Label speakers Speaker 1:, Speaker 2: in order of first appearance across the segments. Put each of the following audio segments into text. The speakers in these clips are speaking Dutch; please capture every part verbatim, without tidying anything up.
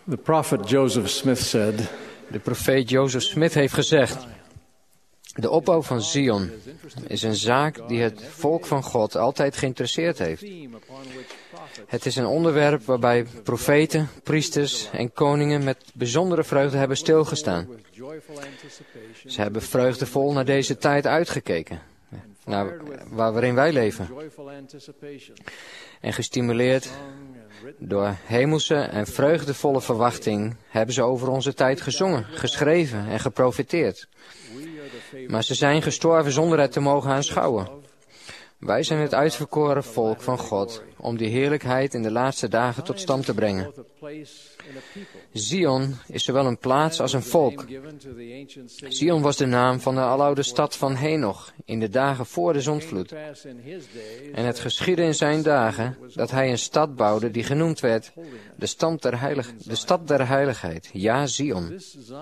Speaker 1: The prophet Joseph Smith said,
Speaker 2: De profeet Joseph Smith heeft gezegd: de opbouw van Zion is een zaak die het volk van God altijd geïnteresseerd heeft. Het is een onderwerp waarbij profeten, priesters en koningen met bijzondere vreugde hebben stilgestaan. Ze hebben vreugdevol naar deze tijd uitgekeken, naar waarin wij leven. En gestimuleerd door hemelse en vreugdevolle verwachting hebben ze over onze tijd gezongen, geschreven en geprofeteerd. Maar ze zijn gestorven zonder het te mogen aanschouwen. Wij zijn het uitverkoren volk van God om die heerlijkheid in de laatste dagen tot stand te brengen. Zion is zowel een plaats als een volk. Zion was de naam van de aloude stad van Henoch in de dagen voor de zondvloed. En het geschiedde in zijn dagen dat hij een stad bouwde die genoemd werd de, stand der heilig, de stad der heiligheid, ja Zion.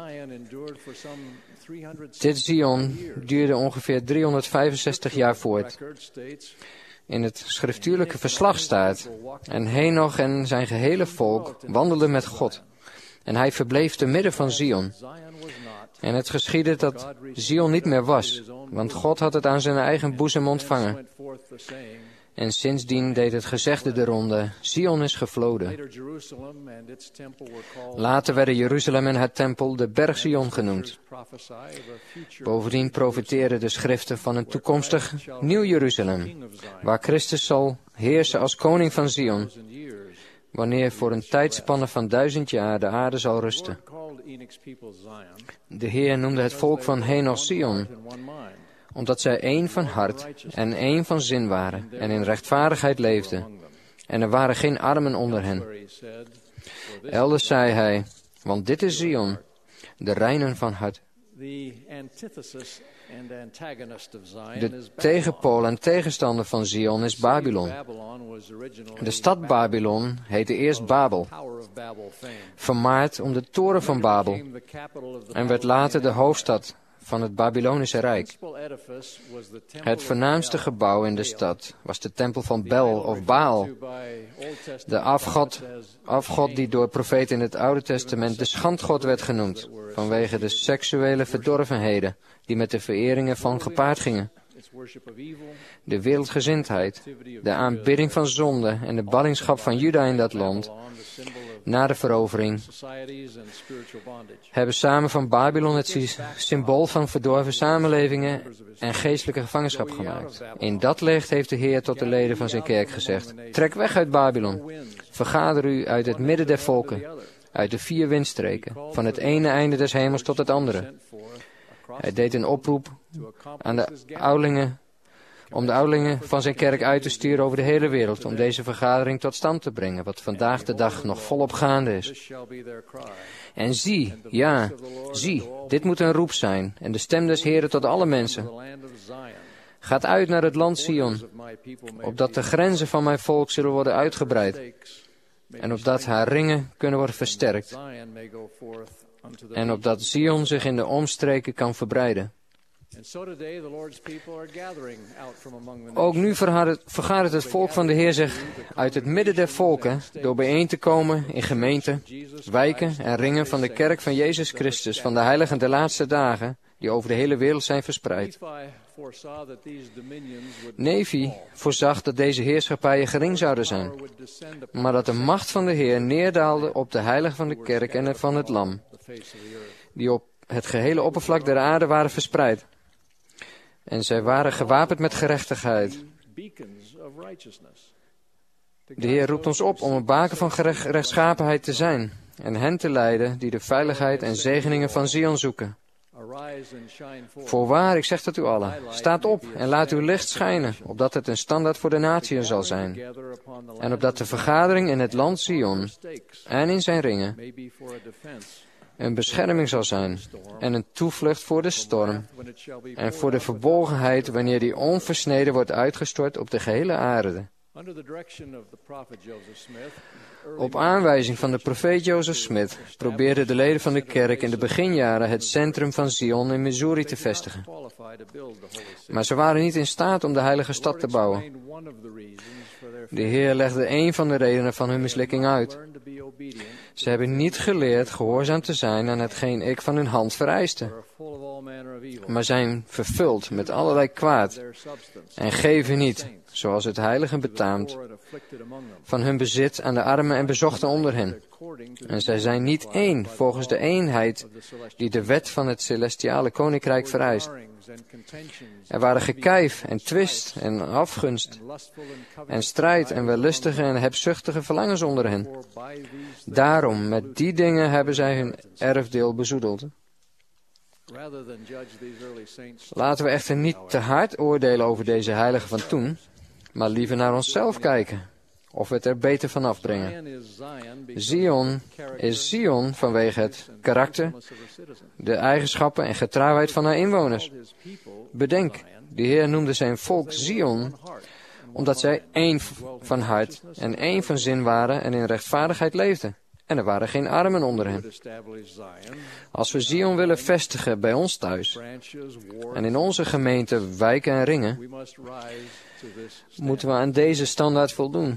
Speaker 2: Dit Zion duurde ongeveer driehonderdvijfenzestig jaar voort. In het schriftuurlijke verslag staat: en Henoch en zijn gehele volk wandelden met God. En hij verbleef te midden van Zion. En het geschiedde dat Zion niet meer was, want God had het aan zijn eigen boezem ontvangen. En sindsdien deed het gezegde de ronde: Zion is gevloden. Later werden Jeruzalem en haar tempel de berg Zion genoemd. Bovendien profeteerden de schriften van een toekomstig nieuw Jeruzalem, waar Christus zal heersen als koning van Zion, wanneer voor een tijdspanne van duizend jaar de aarde zal rusten. De Heer noemde het volk van Henoch Zion, omdat zij één van hart en één van zin waren en in rechtvaardigheid leefden. En er waren geen armen onder hen. Elders zei hij: want dit is Zion, de reinen van hart. De tegenpool en tegenstander van Zion is Babylon. De stad Babylon heette eerst Babel, vermaard om de toren van Babel, en werd later de hoofdstad van het Babylonische Rijk. Het voornaamste gebouw in de stad was de tempel van Bel of Baal, de afgod, afgod die door profeten in het Oude Testament de schandgod werd genoemd, vanwege de seksuele verdorvenheden die met de vereringen van gepaard gingen. De wereldgezindheid, de aanbidding van zonde en de ballingschap van Juda in dat land, na de verovering, hebben samen van Babylon het symbool van verdorven samenlevingen en geestelijke gevangenschap gemaakt. In dat licht heeft de Heer tot de leden van zijn kerk gezegd: trek weg uit Babylon, vergader u uit het midden der volken, uit de vier windstreken, van het ene einde des hemels tot het andere. Hij deed een oproep aan de oudlingen om de oudlingen van zijn kerk uit te sturen over de hele wereld, om deze vergadering tot stand te brengen, wat vandaag de dag nog volop gaande is. En zie, ja, zie, dit moet een roep zijn, en de stem des Heeren tot alle mensen. Gaat uit naar het land Zion, opdat de grenzen van mijn volk zullen worden uitgebreid, en opdat haar ringen kunnen worden versterkt, en opdat Zion zich in de omstreken kan verbreiden. Ook nu vergadert het volk van de Heer zich uit het midden der volken door bijeen te komen in gemeenten, wijken en ringen van de kerk van Jezus Christus, van de heiligen der laatste dagen, die over de hele wereld zijn verspreid. Nefi voorzag dat deze heerschappijen gering zouden zijn, maar dat de macht van de Heer neerdaalde op de heiligen van de kerk en van het lam, die op het gehele oppervlak der aarde waren verspreid. En zij waren gewapend met gerechtigheid. De Heer roept ons op om een baken van gerecht, rechtschapenheid te zijn en hen te leiden die de veiligheid en zegeningen van Zion zoeken. Voorwaar, ik zeg dat u allen, staat op en laat uw licht schijnen, opdat het een standaard voor de natieën zal zijn, en opdat de vergadering in het land Zion en in zijn ringen een bescherming zal zijn en een toevlucht voor de storm en voor de verbolgenheid wanneer die onversneden wordt uitgestort op de gehele aarde. Op aanwijzing van de profeet Joseph Smith probeerden de leden van de kerk in de beginjaren het centrum van Zion in Missouri te vestigen. Maar ze waren niet in staat om de heilige stad te bouwen. De Heer legde een van de redenen van hun mislukking uit. Ze hebben niet geleerd gehoorzaam te zijn aan hetgeen ik van hun hand vereiste, maar zijn vervuld met allerlei kwaad en geven niet, zoals het heilige betaamt, van hun bezit aan de armen en bezochten onder hen. En zij zijn niet één volgens de eenheid die de wet van het celestiale koninkrijk vereist. Er waren gekijf en twist en afgunst en strijd en wellustige en hebzuchtige verlangens onder hen. Daarom, met die dingen hebben zij hun erfdeel bezoedeld. Laten we echter niet te hard oordelen over deze heiligen van toen, maar liever naar onszelf kijken, of we het er beter van afbrengen. Zion is Zion vanwege het karakter, de eigenschappen en getrouwheid van haar inwoners. Bedenk, de Heer noemde zijn volk Zion, omdat zij één van hart en één van zin waren en in rechtvaardigheid leefden. En er waren geen armen onder hen. Als we Zion willen vestigen bij ons thuis en in onze gemeente wijken en ringen, moeten we aan deze standaard voldoen.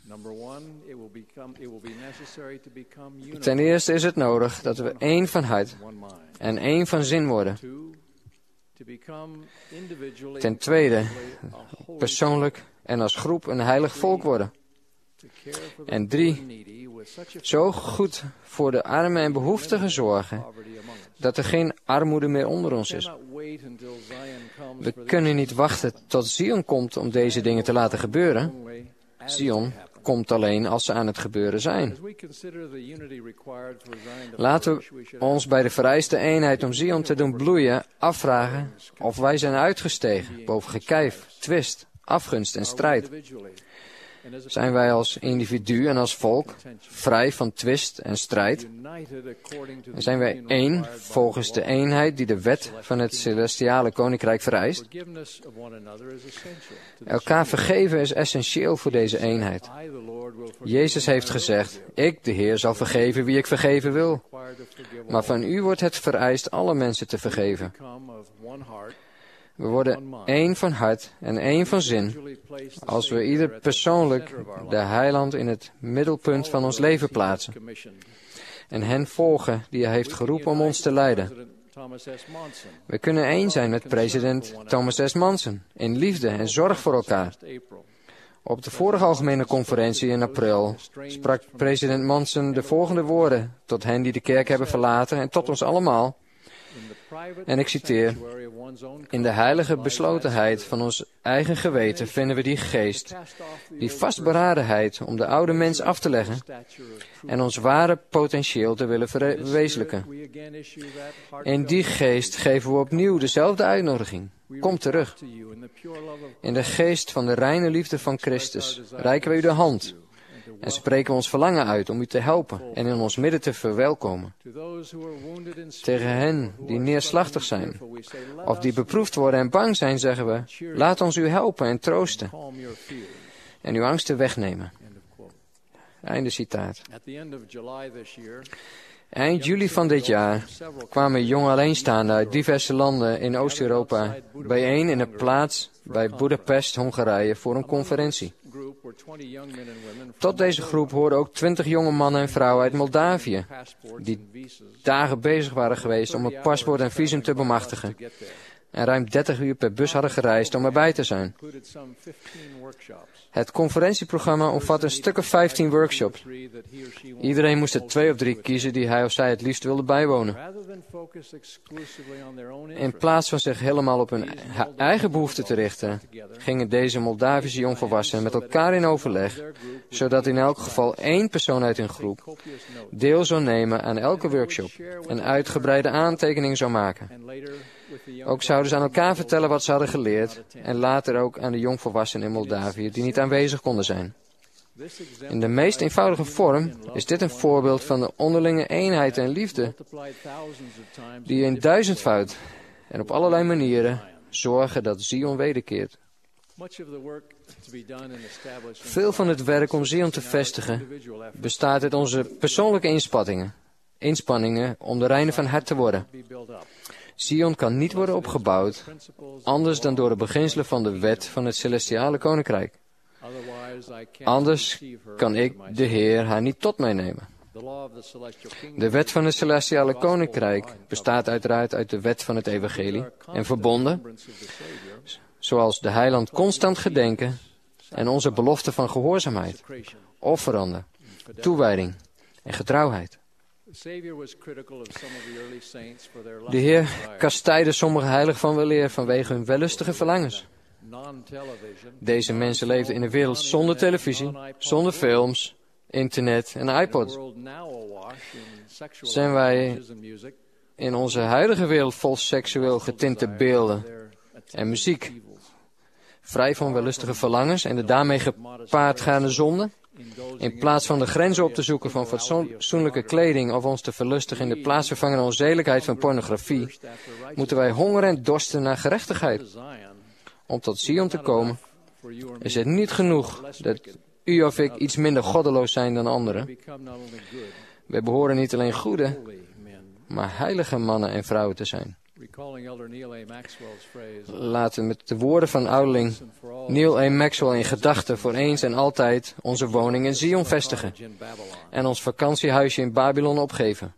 Speaker 2: Ten eerste is het nodig dat we één van hart en één van zin worden. Ten tweede, persoonlijk en als groep een heilig volk worden. En drie, zo goed voor de armen en behoeftigen zorgen, dat er geen armoede meer onder ons is. We kunnen niet wachten tot Zion komt om deze dingen te laten gebeuren. Zion komt alleen als ze aan het gebeuren zijn. Laten we ons bij de vereiste eenheid om Zion te doen bloeien afvragen of wij zijn uitgestegen boven gekijf, twist, afgunst en strijd. Zijn wij als individu en als volk vrij van twist en strijd? En zijn wij één volgens de eenheid die de wet van het celestiale koninkrijk vereist? Elkaar vergeven is essentieel voor deze eenheid. Jezus heeft gezegd, ik, de Heer, zal vergeven wie ik vergeven wil. Maar van u wordt het vereist alle mensen te vergeven. We worden één van hart en één van zin als we ieder persoonlijk de heiland in het middelpunt van ons leven plaatsen en hen volgen die hij heeft geroepen om ons te leiden. We kunnen één zijn met president Thomas S. Monson in liefde en zorg voor elkaar. Op de vorige algemene conferentie in april sprak president Monson de volgende woorden tot hen die de kerk hebben verlaten en tot ons allemaal. En ik citeer, in de heilige beslotenheid van ons eigen geweten vinden we die geest, die vastberadenheid om de oude mens af te leggen en ons ware potentieel te willen verwezenlijken. In die geest geven we opnieuw dezelfde uitnodiging. Kom terug. In de geest van de reine liefde van Christus reiken we u de hand en spreken we ons verlangen uit om u te helpen en in ons midden te verwelkomen. Tegen hen die neerslachtig zijn, of die beproefd worden en bang zijn, zeggen we, laat ons u helpen en troosten en uw angsten wegnemen. Einde citaat. Eind juli van dit jaar kwamen jonge alleenstaanden uit diverse landen in Oost-Europa bijeen in een plaats bij Budapest, Hongarije, voor een conferentie. Tot deze groep hoorden ook twintig jonge mannen en vrouwen uit Moldavië, die dagen bezig waren geweest om een paspoort en visum te bemachtigen en ruim dertig uur per bus hadden gereisd om erbij te zijn. Het conferentieprogramma omvat een stuk of vijftien workshops. Iedereen moest er twee of drie kiezen die hij of zij het liefst wilde bijwonen. In plaats van zich helemaal op hun eigen behoeften te richten, gingen deze Moldavische jongvolwassenen met elkaar in overleg, zodat in elk geval één persoon uit hun groep deel zou nemen aan elke workshop en uitgebreide aantekeningen zou maken. Ook zouden ze aan elkaar vertellen wat ze hadden geleerd en later ook aan de jongvolwassenen in Moldavië die niet aanwezig konden zijn. In de meest eenvoudige vorm is dit een voorbeeld van de onderlinge eenheid en liefde die in duizendvoud en op allerlei manieren zorgen dat Zion wederkeert. Veel van het werk om Zion te vestigen bestaat uit onze persoonlijke inspanningen, inspanningen om de reine van hart te worden. Zion kan niet worden opgebouwd, anders dan door de beginselen van de wet van het celestiale koninkrijk. Anders kan ik, de Heer, haar niet tot mij nemen. De wet van het celestiale koninkrijk bestaat uiteraard uit de wet van het evangelie en verbonden, zoals de heiland constant gedenken en onze belofte van gehoorzaamheid, offeranden, toewijding en getrouwheid. De Heer kastijdde sommige heiligen van weleer vanwege hun wellustige verlangens. Deze mensen leefden in een wereld zonder televisie, zonder films, internet en iPods. Zijn wij in onze huidige wereld vol seksueel getinte beelden en muziek, vrij van wellustige verlangens en de daarmee gepaardgaande zonde? In plaats van de grenzen op te zoeken van fatsoenlijke kleding of ons te verlustigen in de plaatsvervangende onzedelijkheid van pornografie, moeten wij hongeren en dorsten naar gerechtigheid. Om tot Sion te komen is het niet genoeg dat u of ik iets minder goddeloos zijn dan anderen. Wij behoren niet alleen goede, maar heilige mannen en vrouwen te zijn. Laten we met de woorden van ouderling Neil A. Maxwell in gedachten voor eens en altijd onze woning in Zion vestigen en ons vakantiehuisje in Babylon opgeven.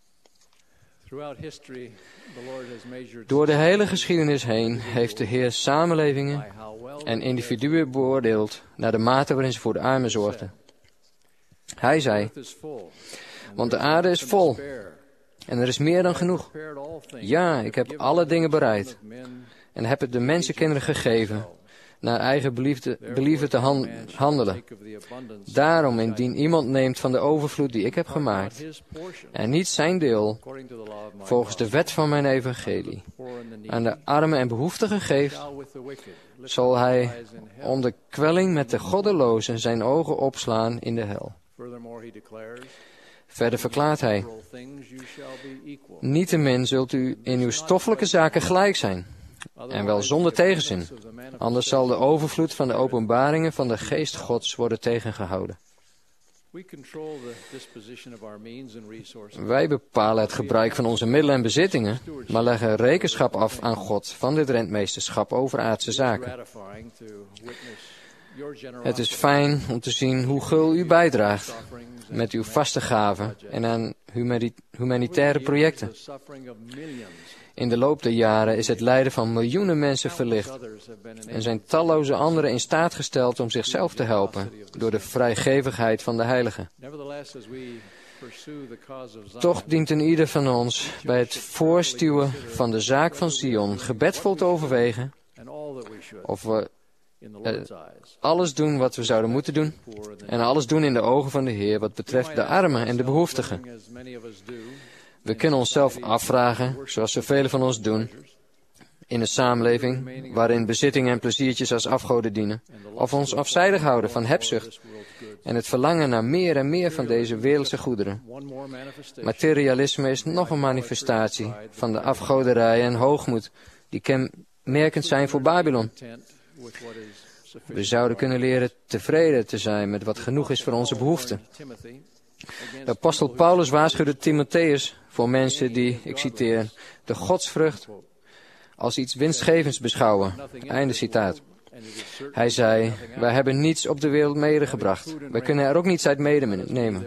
Speaker 2: Door de hele geschiedenis heen heeft de Heer samenlevingen en individuen beoordeeld naar de mate waarin ze voor de armen zorgden. Hij zei, want de aarde is vol en er is meer dan genoeg. Ja, ik heb alle dingen bereid en heb het de mensenkinderen gegeven naar eigen beliefde, believen te han, handelen. Daarom, indien iemand neemt van de overvloed die ik heb gemaakt en niet zijn deel, volgens de wet van mijn evangelie, aan de armen en behoeftigen geeft, zal hij om de kwelling met de goddelozen zijn ogen opslaan in de hel. Verder verklaart hij, niettemin zult u in uw stoffelijke zaken gelijk zijn, en wel zonder tegenzin. Anders zal de overvloed van de openbaringen van de geest Gods worden tegengehouden. Wij bepalen het gebruik van onze middelen en bezittingen, maar leggen rekenschap af aan God van dit rentmeesterschap over aardse zaken. Het is fijn om te zien hoe gul u bijdraagt met uw vaste gaven en aan humanitaire projecten. In de loop der jaren is het lijden van miljoenen mensen verlicht en zijn talloze anderen in staat gesteld om zichzelf te helpen door de vrijgevigheid van de heiligen. Toch dient een ieder van ons bij het voorstuwen van de zaak van Sion gebedvol te overwegen of we uh, alles doen wat we zouden moeten doen en alles doen in de ogen van de Heer wat betreft de armen en de behoeftigen. We kunnen onszelf afvragen, zoals zoveel van ons doen, in een samenleving waarin bezittingen en pleziertjes als afgoden dienen, of ons afzijdig houden van hebzucht en het verlangen naar meer en meer van deze wereldse goederen. Materialisme is nog een manifestatie van de afgoderij en hoogmoed die kenmerkend zijn voor Babylon. We zouden kunnen leren tevreden te zijn met wat genoeg is voor onze behoeften. De apostel Paulus waarschuwde Timotheus voor mensen die, ik citeer, de godsvrucht als iets winstgevends beschouwen. Einde citaat. Hij zei, wij hebben niets op de wereld medegebracht. Wij kunnen er ook niets uit medenemen.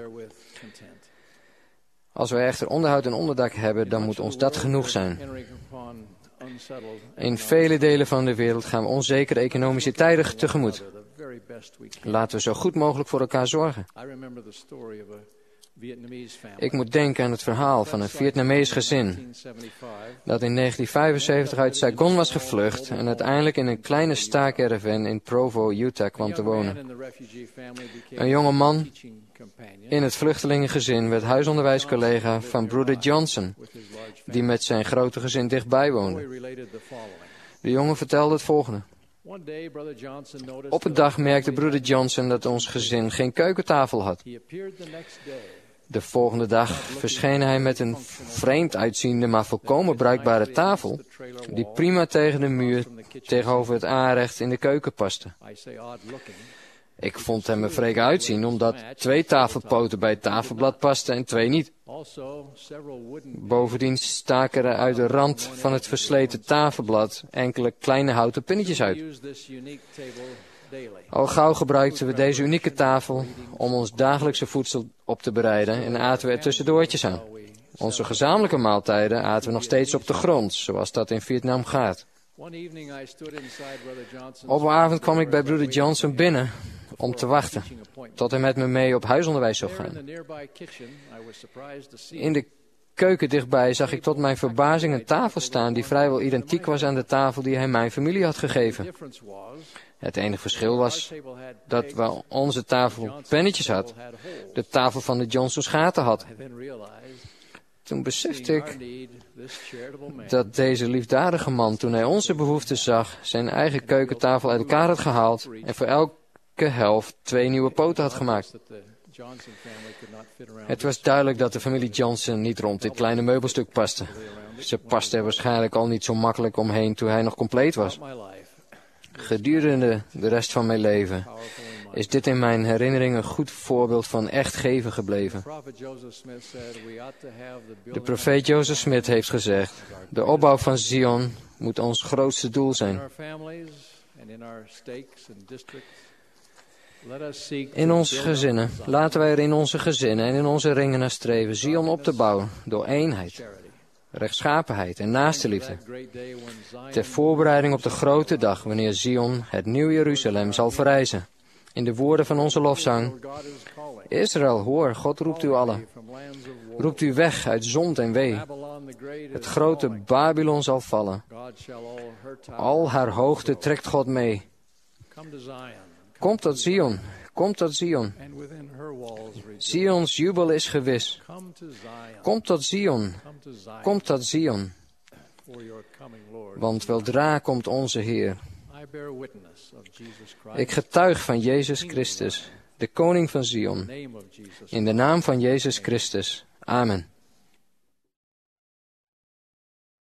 Speaker 2: Als wij echter onderhoud en onderdak hebben, dan moet ons dat genoeg zijn. In vele delen van de wereld gaan we onzekere economische tijden tegemoet. Laten we zo goed mogelijk voor elkaar zorgen. Ik moet denken aan het verhaal van een Vietnamees gezin dat in negentien vijfenzeventig uit Saigon was gevlucht en uiteindelijk in een kleine staakerven in Provo, Utah kwam te wonen. Een jonge man in het vluchtelingengezin werd huisonderwijscollega van broeder Johnson, die met zijn grote gezin dichtbij woonde. De jongen vertelde het volgende. Op een dag merkte broeder Johnson dat ons gezin geen keukentafel had. De volgende dag verscheen hij met een vreemd uitziende, maar volkomen bruikbare tafel, die prima tegen de muur tegenover het aanrecht in de keuken paste. Ik vond hem er vreemd uitzien, omdat twee tafelpoten bij het tafelblad pasten en twee niet. Bovendien staken er uit de rand van het versleten tafelblad enkele kleine houten pinnetjes uit. Al gauw gebruikten we deze unieke tafel om ons dagelijkse voedsel op te bereiden en aten we er tussendoortjes aan. Onze gezamenlijke maaltijden aten we nog steeds op de grond, zoals dat in Vietnam gaat. Op een avond kwam ik bij broeder Johnson binnen om te wachten, tot hij met me mee op huisonderwijs zou gaan. In de keuken dichtbij zag ik tot mijn verbazing een tafel staan die vrijwel identiek was aan de tafel die hij mijn familie had gegeven. Het enige verschil was dat waar onze tafel pennetjes had, de tafel van de Johnsons gaten had. Toen besefte ik dat deze liefdadige man, toen hij onze behoeften zag, zijn eigen keukentafel uit elkaar had gehaald en voor elke helft twee nieuwe poten had gemaakt. Het was duidelijk dat de familie Johnson niet rond dit kleine meubelstuk paste. Ze paste er waarschijnlijk al niet zo makkelijk omheen toen hij nog compleet was. Gedurende de rest van mijn leven is dit in mijn herinnering een goed voorbeeld van echt geven gebleven. De profeet Joseph Smith heeft gezegd: de opbouw van Zion moet ons grootste doel zijn. In onze gezinnen, laten wij er in onze gezinnen en in onze ringen naar streven Zion op te bouwen door eenheid, rechtschapenheid en naastenliefde. Ter voorbereiding op de grote dag wanneer Zion, het nieuw Jeruzalem, zal verrijzen. In de woorden van onze lofzang: Israël, hoor, God roept u allen. Roept u weg uit zond en wee. Het grote Babylon zal vallen. Al haar hoogte trekt God mee. Komt tot Zion, komt tot Zion. Zions jubel is gewis. Komt tot Zion, komt tot Zion. Want weldra komt onze Heer. Ik getuig van Jezus Christus, de koning van Zion. In de naam van Jezus Christus. Amen.